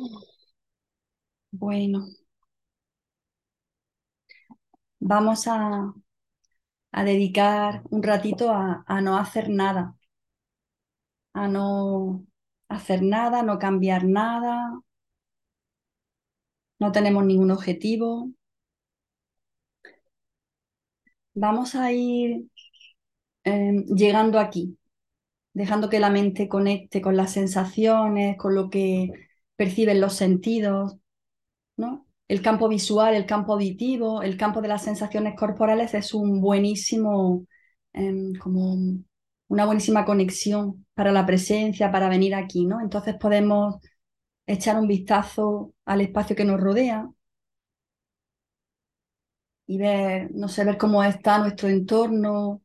Bueno, vamos a dedicar un ratito a no hacer nada, a no hacer nada, no cambiar nada, no tenemos ningún objetivo. Vamos a ir llegando aquí, dejando que la mente conecte con las sensaciones, con lo que perciben los sentidos, ¿no? El campo visual, el campo auditivo, el campo de las sensaciones corporales es un buenísimo, como una buenísima conexión para la presencia, para venir aquí, ¿no? Entonces podemos echar un vistazo al espacio que nos rodea y ver, no sé, ver cómo está nuestro entorno.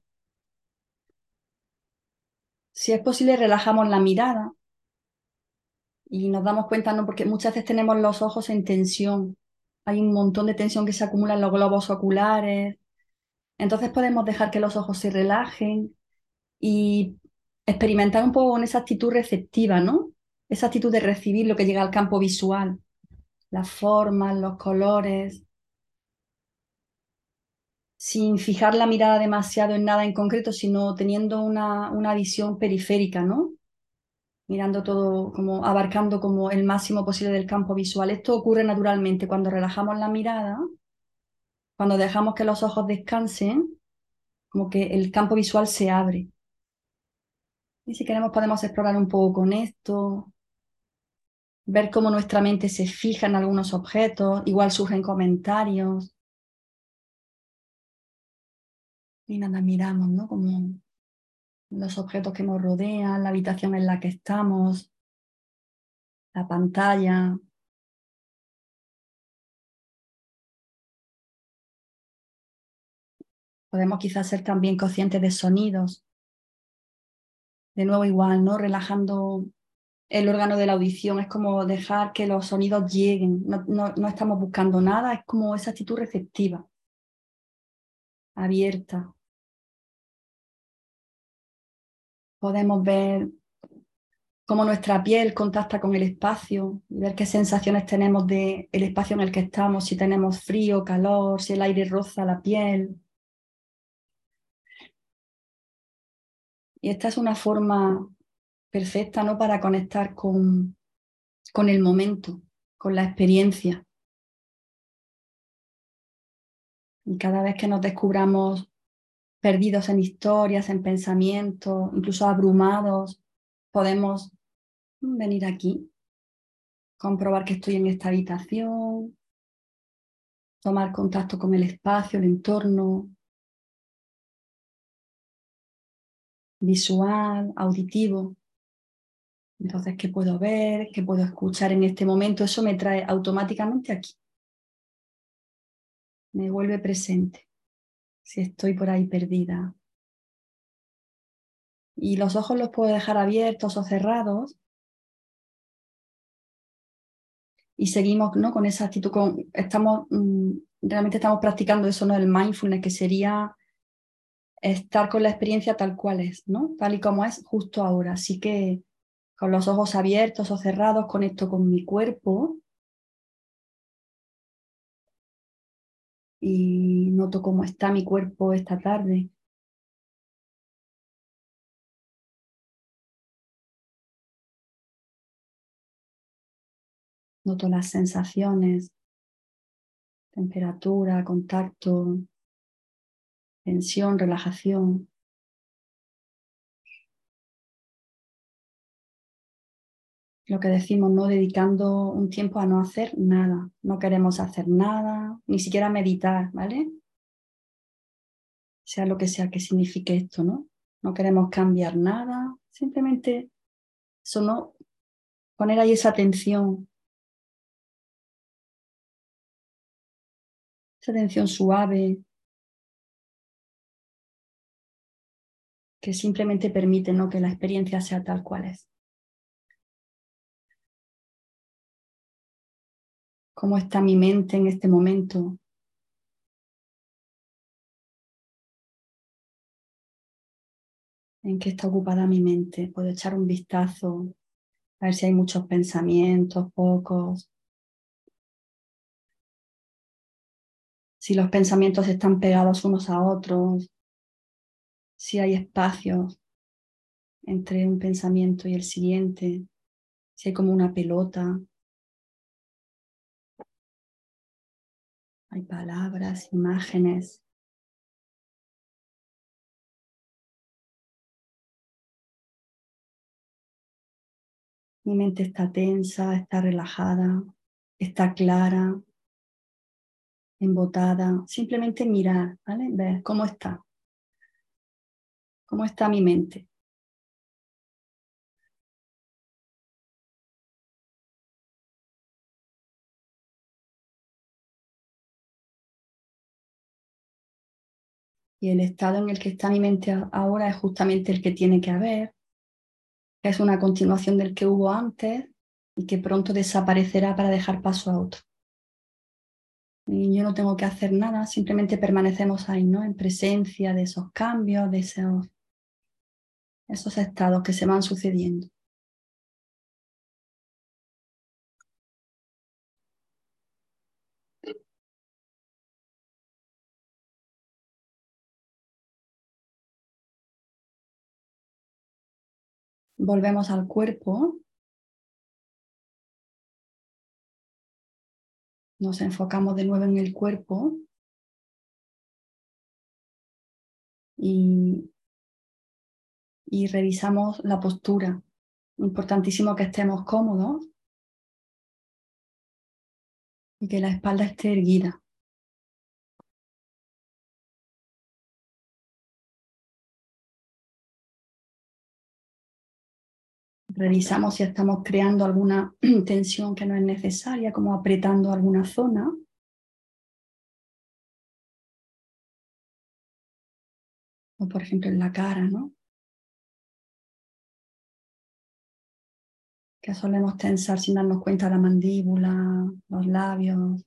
Si es posible, relajamos la mirada y nos damos cuenta, ¿no? Porque muchas veces tenemos los ojos en tensión. Hay un montón de tensión que se acumula en los globos oculares. Entonces podemos dejar que los ojos se relajen y experimentar un poco con esa actitud receptiva, ¿no? Esa actitud de recibir lo que llega al campo visual, las formas, los colores, sin fijar la mirada demasiado en nada en concreto, sino teniendo una visión periférica, ¿no? Mirando todo, como abarcando como el máximo posible del campo visual. Esto ocurre naturalmente cuando relajamos la mirada, cuando dejamos que los ojos descansen, como que el campo visual se abre. Y si queremos podemos explorar un poco con esto, ver cómo nuestra mente se fija en algunos objetos, igual surgen comentarios y nada, miramos, ¿no? Como los objetos que nos rodean, la habitación en la que estamos, la pantalla. Podemos quizás ser también conscientes de sonidos. De nuevo igual, ¿no? Relajando el órgano de la audición. Es como dejar que los sonidos lleguen. No estamos buscando nada, es como esa actitud receptiva, abierta. Podemos ver cómo nuestra piel contacta con el espacio, ver qué sensaciones tenemos del espacio en el que estamos, si tenemos frío, calor, si el aire roza la piel. Y esta es una forma perfecta, ¿no? Para conectar con el momento, con la experiencia. Y cada vez que nos descubramos perdidos en historias, en pensamientos, incluso abrumados, podemos venir aquí, comprobar que estoy en esta habitación, tomar contacto con el espacio, el entorno visual, auditivo. Entonces, ¿qué puedo ver? ¿Qué puedo escuchar en este momento? Eso me trae automáticamente aquí, me vuelve presente, si estoy por ahí perdida. Y los ojos los puedo dejar abiertos o cerrados y seguimos, ¿no? Con esa actitud, realmente estamos practicando eso, ¿no? El mindfulness, que sería estar con la experiencia tal cual es, ¿no? Tal y como es justo ahora. Así que con los ojos abiertos o cerrados conecto con mi cuerpo y noto cómo está mi cuerpo esta tarde. Noto las sensaciones, temperatura, contacto, tensión, relajación. Lo que decimos, no dedicando un tiempo a no hacer nada. No queremos hacer nada, ni siquiera meditar, ¿vale? Sea lo que sea que signifique esto, ¿no? No queremos cambiar nada, simplemente eso, ¿no? Poner ahí esa tensión suave que simplemente permite, ¿no? Que la experiencia sea tal cual es. ¿Cómo está mi mente en este momento? ¿En qué está ocupada mi mente? Puedo echar un vistazo A ver si hay muchos pensamientos, pocos. Si los pensamientos están pegados unos a otros, si hay espacios entre un pensamiento y el siguiente, si hay como una pelota, hay palabras, imágenes. Mi mente está tensa, está relajada, está clara, embotada. Simplemente mirar, ¿vale? Ver cómo está mi mente. Y el estado en el que está mi mente ahora es justamente el que tiene que haber, que es una continuación del que hubo antes y que pronto desaparecerá para dejar paso a otro. Y yo no tengo que hacer nada, simplemente permanecemos ahí, ¿no? En presencia de esos cambios, de esos estados que se van sucediendo. Volvemos al cuerpo, nos enfocamos de nuevo en el cuerpo y, y revisamos la postura. Importantísimo que estemos cómodos y que la espalda esté erguida. Revisamos si estamos creando alguna tensión que no es necesaria, como apretando alguna zona, o por ejemplo en la cara, ¿no? Que solemos tensar sin darnos cuenta la mandíbula, los labios,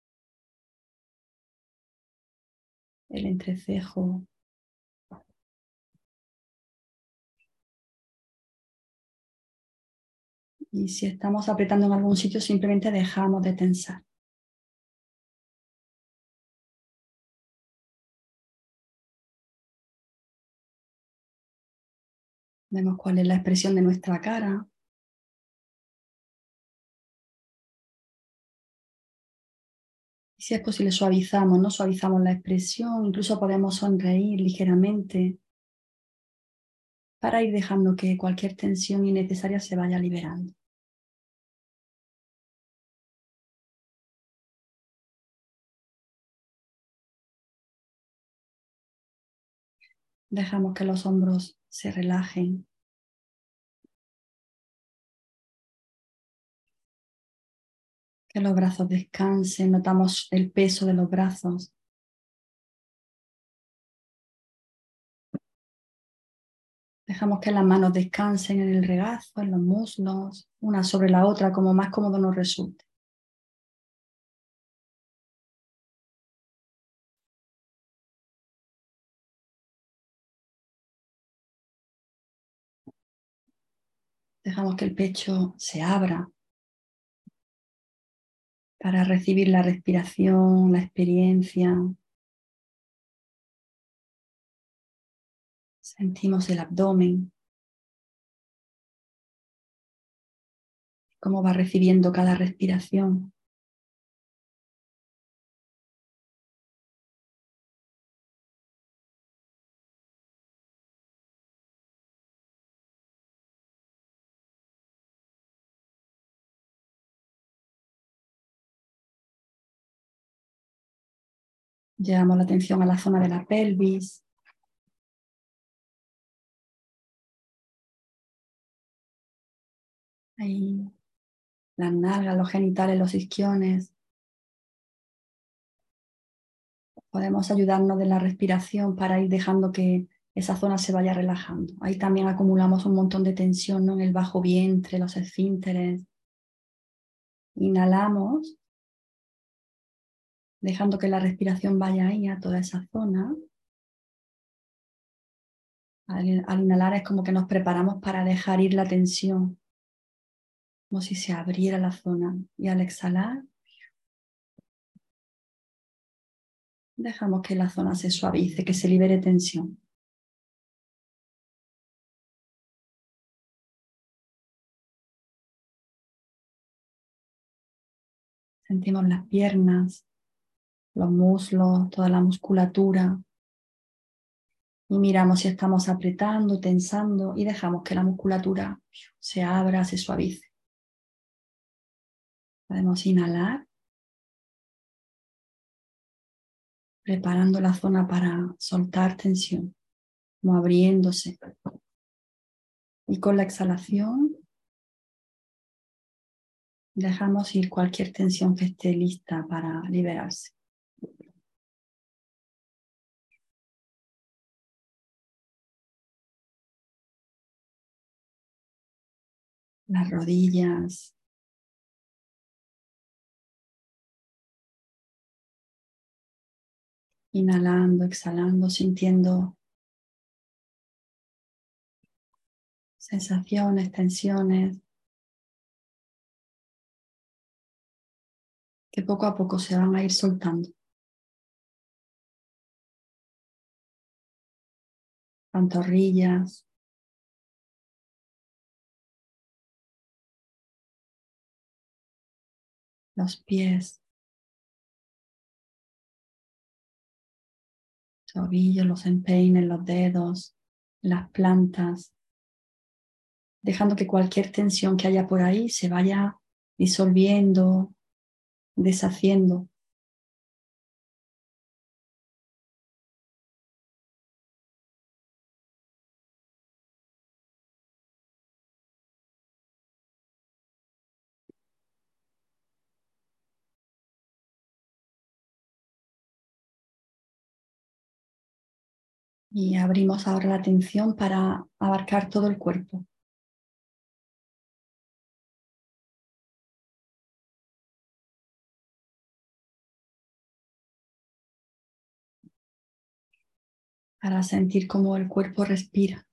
el entrecejo. Y si estamos apretando en algún sitio, simplemente dejamos de tensar. Vemos cuál es la expresión de nuestra cara. Y si es posible, suavizamos, ¿no? Suavizamos la expresión, incluso podemos sonreír ligeramente para ir dejando que cualquier tensión innecesaria se vaya liberando. Dejamos que los hombros se relajen, que los brazos descansen, notamos el peso de los brazos. Dejamos que las manos descansen en el regazo, en los muslos, una sobre la otra, como más cómodo nos resulte. Dejamos que el pecho se abra para recibir la respiración, la experiencia. Sentimos el abdomen, cómo va recibiendo cada respiración. Llevamos la atención a la zona de la pelvis. Ahí, las nalgas, los genitales, los isquiones. Podemos ayudarnos de la respiración para ir dejando que esa zona se vaya relajando. Ahí también acumulamos un montón de tensión, ¿no? En el bajo vientre, los esfínteres. Inhalamos, dejando que la respiración vaya ahí a toda esa zona. Al inhalar es como que nos preparamos para dejar ir la tensión. como si se abriera la zona. Y al exhalar, dejamos que la zona se suavice, que se libere tensión. Sentimos las piernas, los muslos, toda la musculatura. Y miramos si estamos apretando, tensando y dejamos que la musculatura se abra, se suavice. Podemos inhalar, preparando la zona para soltar tensión, como abriéndose. Y con la exhalación dejamos ir cualquier tensión que esté lista para liberarse. Las rodillas, inhalando, exhalando, sintiendo sensaciones, tensiones, que poco a poco se van a ir soltando. Pantorrillas, los pies, tobillos, los empeines, los dedos, las plantas, dejando que cualquier tensión que haya por ahí se vaya disolviendo, deshaciendo. Y abrimos ahora la atención para abarcar todo el cuerpo. Para sentir cómo el cuerpo respira.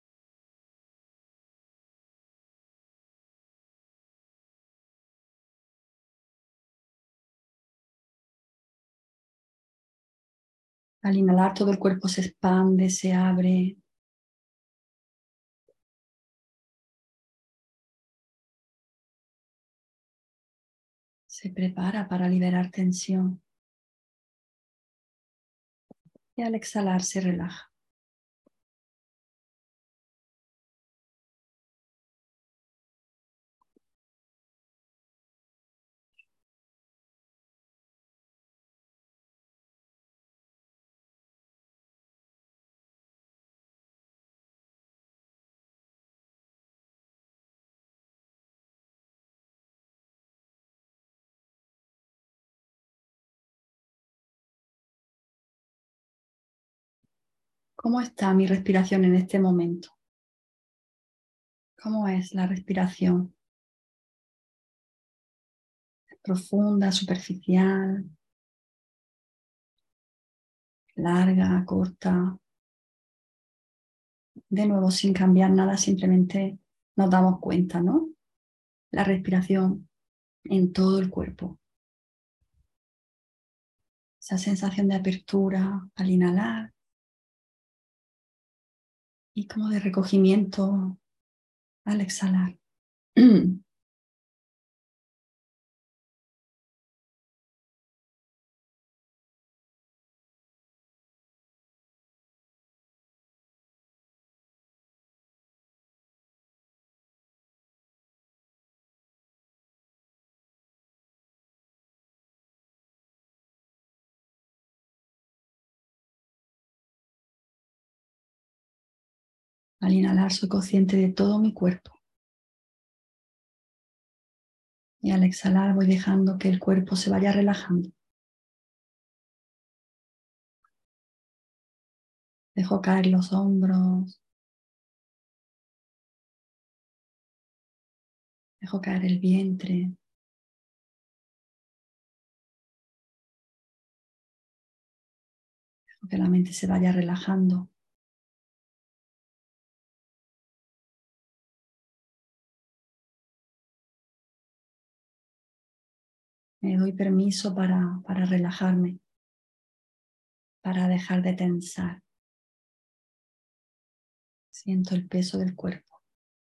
Al inhalar todo el cuerpo se expande, se abre. Se prepara para liberar tensión. Y al exhalar se relaja. ¿Cómo está mi respiración en este momento? ¿Cómo es la respiración? ¿Profunda, superficial, larga, corta? De nuevo, sin cambiar nada, simplemente nos damos cuenta, ¿no? La respiración en todo el cuerpo. Esa sensación de apertura al inhalar y como de recogimiento al exhalar. Al inhalar soy consciente de todo mi cuerpo y al exhalar voy dejando que el cuerpo se vaya relajando. Dejo caer los hombros, dejo caer el vientre, dejo que la mente se vaya relajando. Me doy permiso para relajarme, para dejar de tensar. Siento el peso del cuerpo.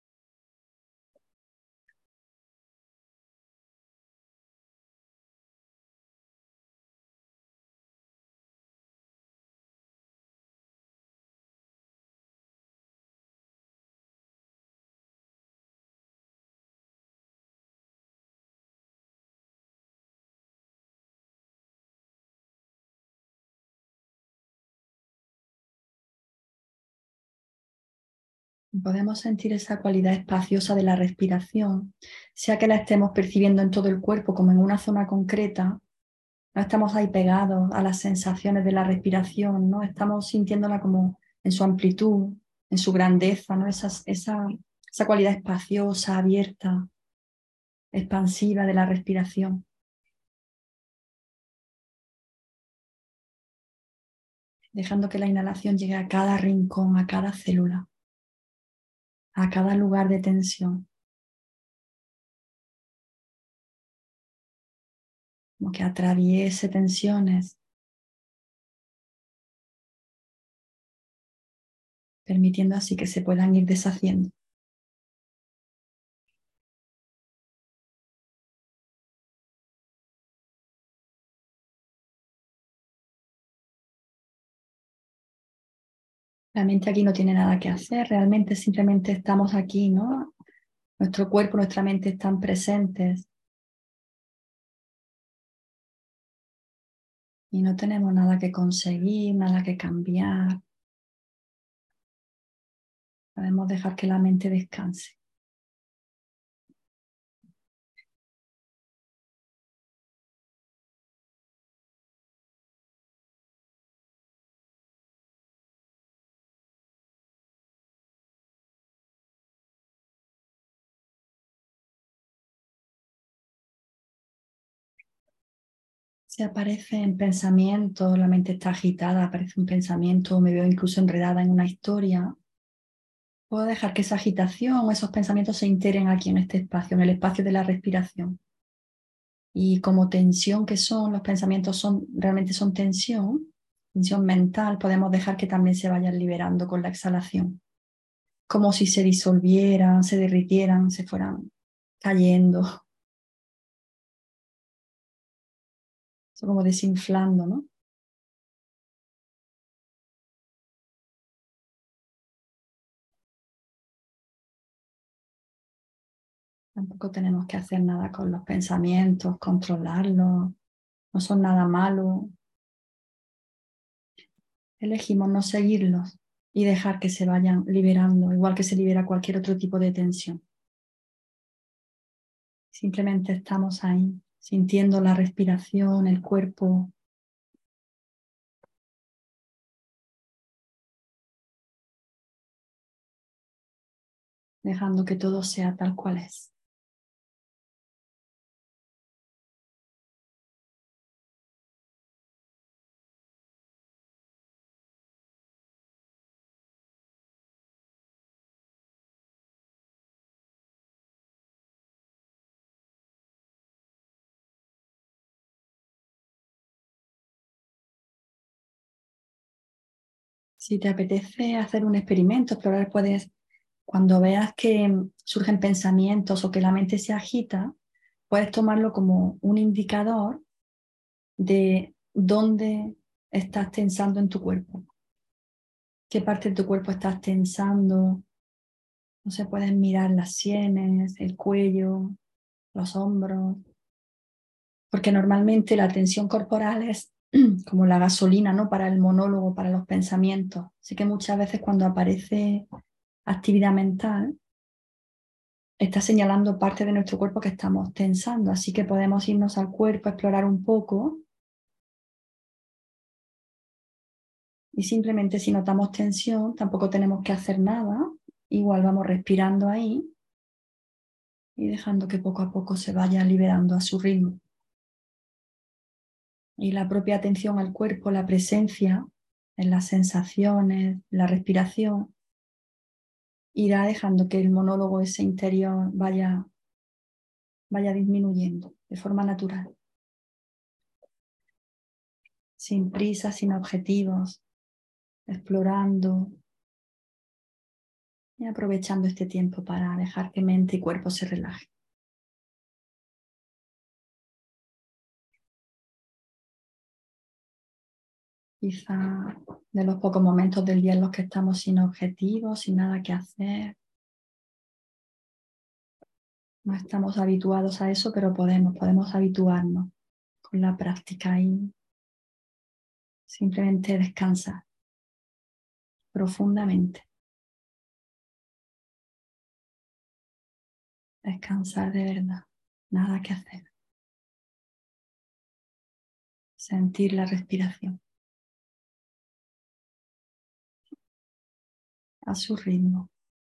Podemos sentir esa cualidad espaciosa de la respiración, sea que la estemos percibiendo en todo el cuerpo como en una zona concreta. No estamos ahí pegados a las sensaciones de la respiración, ¿no? Estamos sintiéndola como en su amplitud, en su grandeza, ¿no? Esa cualidad espaciosa, abierta, expansiva de la respiración. Dejando que la inhalación llegue a cada rincón, a cada célula, a cada lugar de tensión. Como que atraviese tensiones, permitiendo así que se puedan ir deshaciendo. La mente aquí no tiene nada que hacer, realmente simplemente estamos aquí, ¿no? Nuestro cuerpo, nuestra mente están presentes y no tenemos nada que conseguir, nada que cambiar. Podemos dejar que la mente descanse. Si aparece en pensamiento, la mente está agitada, aparece un pensamiento, me veo incluso enredada en una historia, puedo dejar que esa agitación o esos pensamientos se integren aquí en este espacio, en el espacio de la respiración. Y como tensión que son, los pensamientos realmente son tensión mental, podemos dejar que también se vayan liberando con la exhalación. Como si se disolvieran, se derritieran, se fueran cayendo, como desinflando, ¿no? Tampoco tenemos que hacer nada con los pensamientos, controlarlos, no son nada malo. Elegimos no seguirlos y dejar que se vayan liberando, igual que se libera cualquier otro tipo de tensión. Simplemente estamos ahí, sintiendo la respiración, el cuerpo, dejando que todo sea tal cual es. Si te apetece hacer un experimento, explorar, puedes, cuando veas que surgen pensamientos o que la mente se agita, puedes tomarlo como un indicador de dónde estás tensando en tu cuerpo, qué parte de tu cuerpo estás tensando. No se pueden mirar las sienes, el cuello, los hombros, porque normalmente la tensión corporal es como la gasolina, ¿no? Para el monólogo, para los pensamientos. Así que muchas veces cuando aparece actividad mental, está señalando parte de nuestro cuerpo que estamos tensando. Así que podemos irnos al cuerpo, explorar un poco y simplemente si notamos tensión, tampoco tenemos que hacer nada. Igual vamos respirando ahí y dejando que poco a poco se vaya liberando a su ritmo. Y la propia atención al cuerpo, la presencia en las sensaciones, la respiración, irá dejando que el monólogo ese interior vaya disminuyendo de forma natural. sin prisa, sin objetivos, explorando y aprovechando este tiempo para dejar que mente y cuerpo se relajen. Quizá de los pocos momentos del día en los que estamos sin objetivos, sin nada que hacer. No estamos habituados a eso, pero podemos habituarnos con la práctica y simplemente descansar profundamente. Descansar de verdad. Nada que hacer. Sentir la respiración a su ritmo.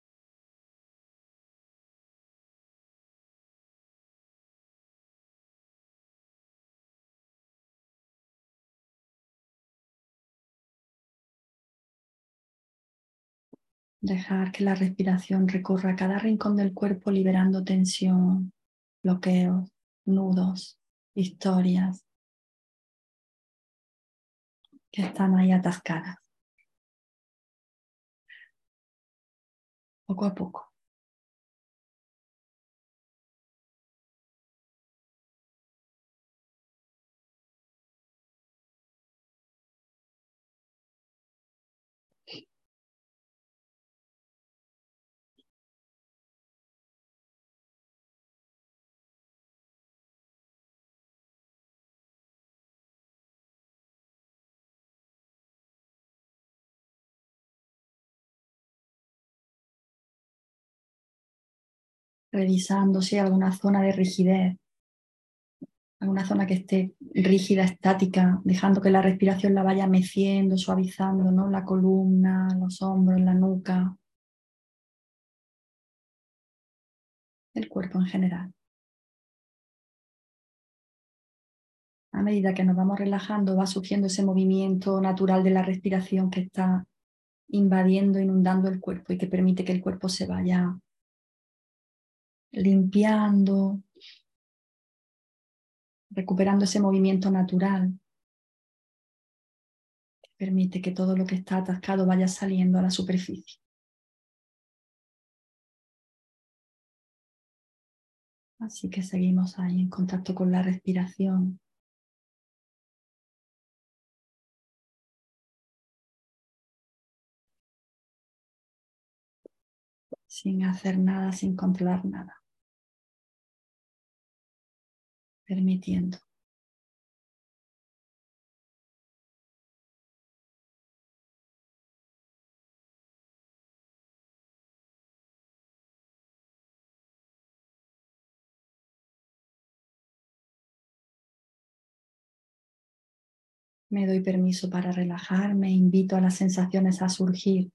Dejar que la respiración recorra cada rincón del cuerpo liberando tensión, bloqueos, nudos, historias que están ahí atascadas. Poco a poco. Revisando si hay alguna zona de rigidez, alguna zona que esté rígida, estática, dejando que la respiración la vaya meciendo, suavizando, ¿no? La columna, los hombros, la nuca, el cuerpo en general. A medida que nos vamos relajando, va surgiendo ese movimiento natural de la respiración que está invadiendo, inundando el cuerpo y que permite que el cuerpo se vaya limpiando, recuperando ese movimiento natural que permite que todo lo que está atascado vaya saliendo a la superficie. Así que seguimos ahí en contacto con la respiración. Sin hacer nada, sin controlar nada. Permitiendo. Me doy permiso para relajarme, invito a las sensaciones a surgir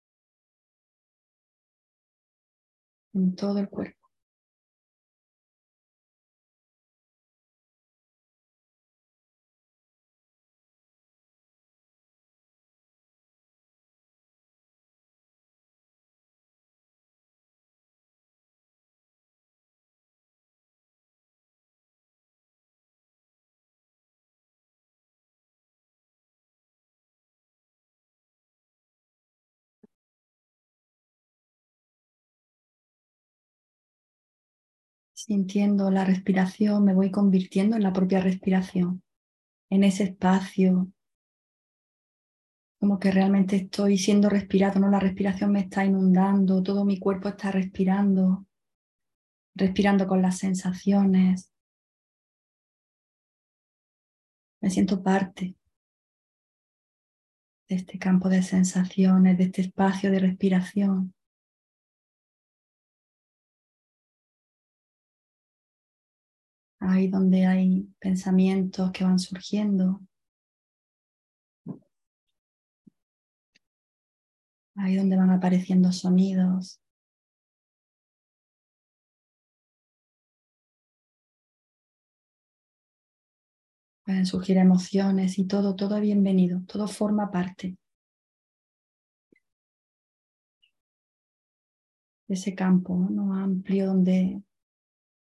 en todo el cuerpo. Sintiendo la respiración, me voy convirtiendo en la propia respiración, en ese espacio, como que realmente estoy siendo respirado, ¿no? La respiración me está inundando, todo mi cuerpo está respirando, respirando con las sensaciones. Me siento parte de este campo de sensaciones, de este espacio de respiración. Ahí donde hay pensamientos que van surgiendo, ahí donde van apareciendo sonidos, pueden surgir emociones y todo es bienvenido, todo forma parte de ese campo, ¿no? Amplio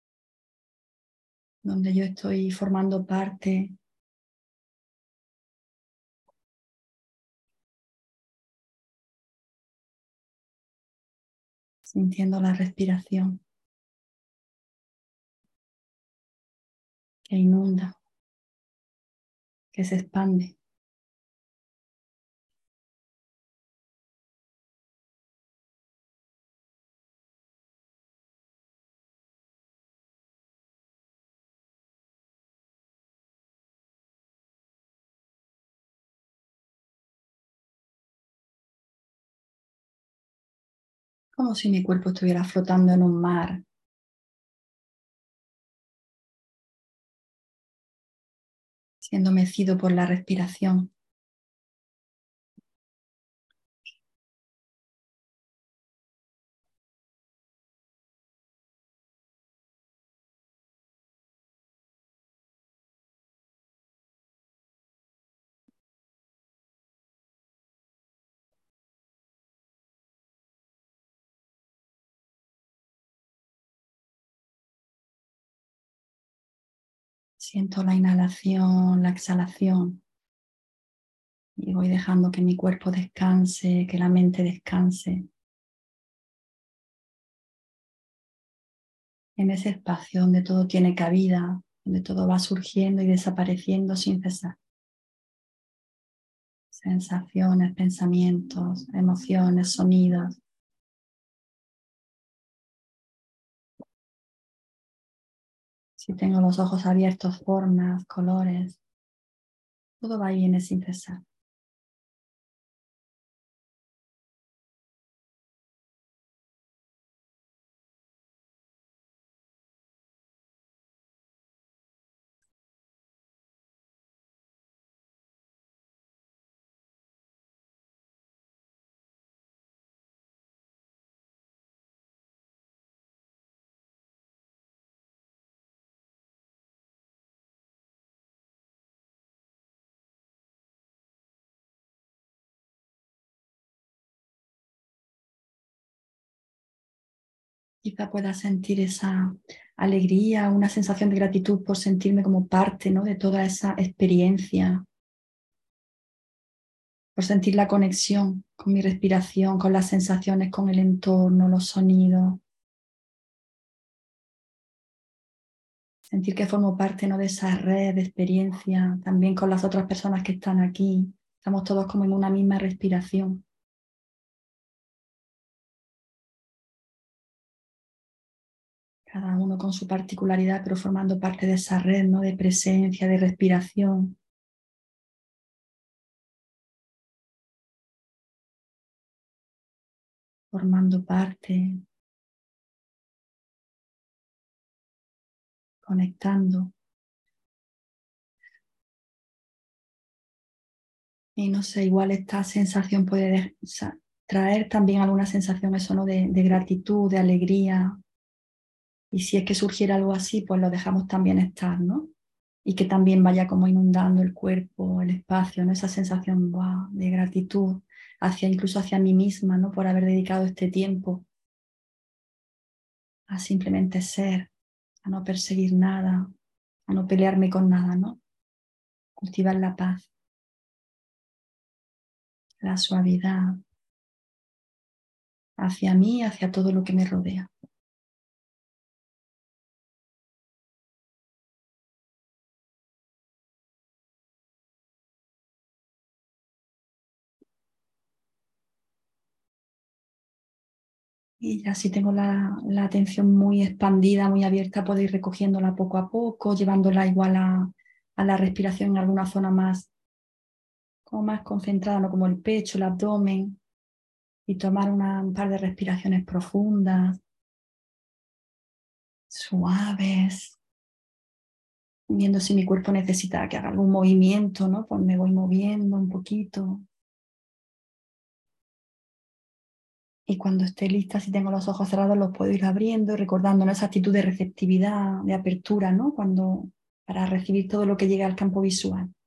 donde yo estoy formando parte sintiendo la respiración que inunda, que se expande. Como si mi cuerpo estuviera flotando en un mar, siendo mecido por la respiración. Siento la inhalación, la exhalación y voy dejando que mi cuerpo descanse, que la mente descanse en ese espacio donde todo tiene cabida, donde todo va surgiendo y desapareciendo sin cesar. Sensaciones, pensamientos, emociones, sonidos. Si tengo los ojos abiertos, formas, colores, todo va y viene sin cesar. Quizá pueda sentir esa alegría, una sensación de gratitud por sentirme como parte, ¿no?, de toda esa experiencia, por sentir la conexión con mi respiración, con las sensaciones, con el entorno, los sonidos. Sentir que formo parte, ¿no?, de esa red de experiencia, también con las otras personas que están aquí. Estamos todos como en una misma respiración. Cada uno con su particularidad, pero formando parte de esa red, ¿no?, de presencia, de respiración. Formando parte, conectando. Y no sé, igual esta sensación puede traer también alguna sensación, eso, ¿no?, de gratitud, de alegría. Y si es que surgiera algo así, pues lo dejamos también estar, ¿no? Y que también vaya como inundando el cuerpo, el espacio, ¿no? Esa sensación, ¡guau!, de gratitud hacia, incluso hacia mí misma, ¿no?, por haber dedicado este tiempo a simplemente ser, a no perseguir nada, a no pelearme con nada, ¿no? Cultivar la paz, la suavidad hacia mí, hacia todo lo que me rodea. Y ya si tengo la atención muy expandida, muy abierta, puedo ir recogiéndola poco a poco, llevándola igual a la respiración en alguna zona más, como más concentrada, ¿no?, como el pecho, el abdomen, y tomar un par de respiraciones profundas, suaves, viendo si mi cuerpo necesita que haga algún movimiento, ¿no? Pues me voy moviendo un poquito. Y cuando esté lista, si tengo los ojos cerrados, los puedo ir abriendo, recordando, ¿no?, esa actitud de receptividad, de apertura, ¿no?, para recibir todo lo que llega al campo visual.